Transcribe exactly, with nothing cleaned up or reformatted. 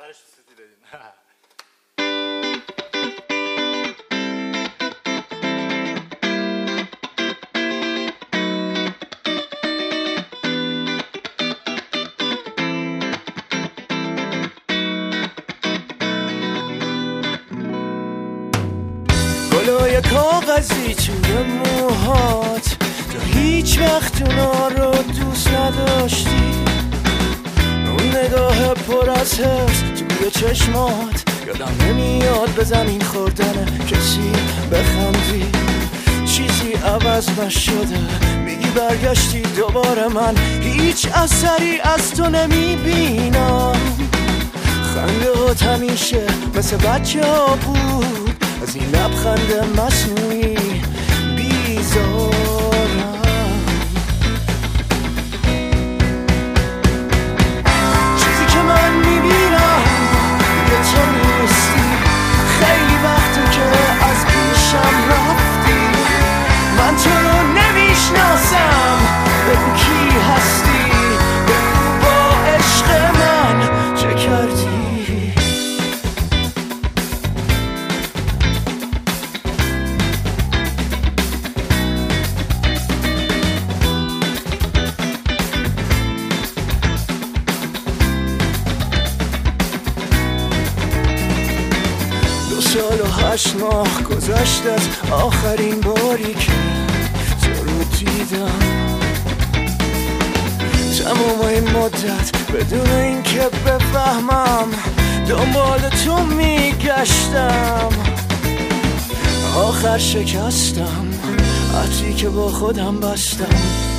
آخرش سوتی دادیم. گلای کاغذی توی موهات، تو هیچ وقت اونا رو دوست نداشتی. اون نگاه پر از حرص توی چشمات، یادم نمیاد به زمین خوردن کسی بخندی. چیزی عوض نشده، میگی برگشتی دوباره، من هیچ اثری از تو نمیبینم. خنده هات همیشه مثل بچه ها بود، از این لبخند مصنوعی بیزارم. چیزی که من میبینم دیگه تو نیستی. خیلی وقتی که از پیشم رفتی، من تو رو نمیشناسم. بگو کی هستی، بگو با عشق من چه کردی. سال و هشت ماه گذشت از آخرین باری که تو رو دیدم. تمام این مدت بدون این که بفهمم دنبال تو میگشتم. آخر شکستم عهدی که با خودم بستم.